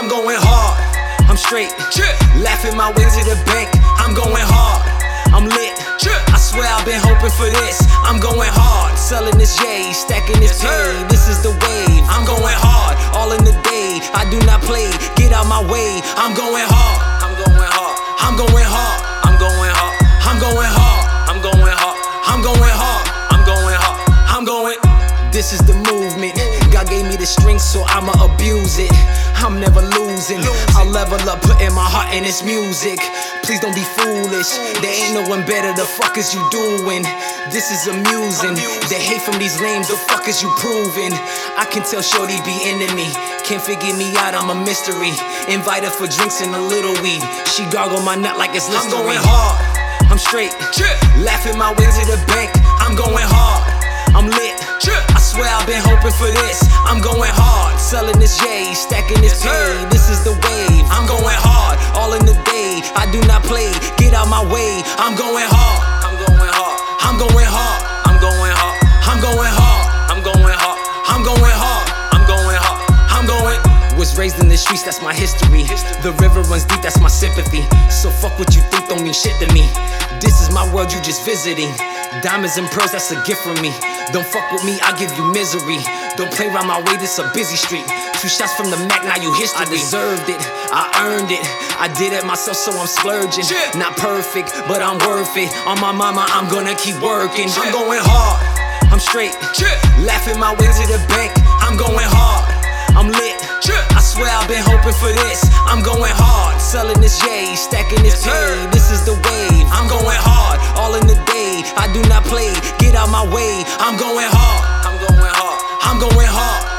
I'm going hard, I'm straight, laughing my way to the bank. I'm going hard, I'm lit, I swear I've been hoping for this. I'm going hard, selling this J, stacking this pay. This is the wave, I'm going hard, all in the day. I do not play, get out my way. I'm going hard, I'm going hard, I'm going hard, I'm going hard, I'm going hard, I'm going hard, I'm going hard, I'm going hard, I'm going. This is the movement, God gave me the strength, so I'ma abuse it. I'm never losing, I'll level up, putting my heart in this music. Please don't be foolish, there ain't no one better, the fuck is you doing? This is amusing, the hate from these lames, the fuck is you proving? I can tell shorty be into me, can't figure me out, I'm a mystery. Invite her for drinks and a little weed, she gargle my nut like it's Listerine. I'm going hard, I'm straight, laughing my way to the bank. I'm going hard, I'm lit, I swear I've been hoping for this. I'm going hard, selling this J, stacking this pay. This is the wave, I'm going hard, all in the day. I do not play, get out my way. I'm going hard, I'm going hard, I'm going hard, I'm going hard, I'm going hard, I'm going hard, I'm going hard, I'm going hard, I'm going. Was raised in the streets, that's my history. The river runs deep, that's my sympathy. So fuck what you think, don't mean shit to me. This is my world, you just visiting. Diamonds and pearls, that's a gift from me. Don't fuck with me, I'll give you misery. Don't play around my way, this a busy street. 2 shots from the Mac, now you history. I deserved it, I earned it. I did it myself, so I'm splurging. Not perfect, but I'm worth it. On my mama, I'm gonna keep working. I'm going hard, I'm straight, laughing my way to the bank. I'm going hard, I'm lit, I swear I've been hoping for this. I'm going hard, selling this J, stacking this pay. This is the wave, I'm going hard, all in the day. I do not play, get out my way. I'm going hard, I'm going hard, I'm going hard.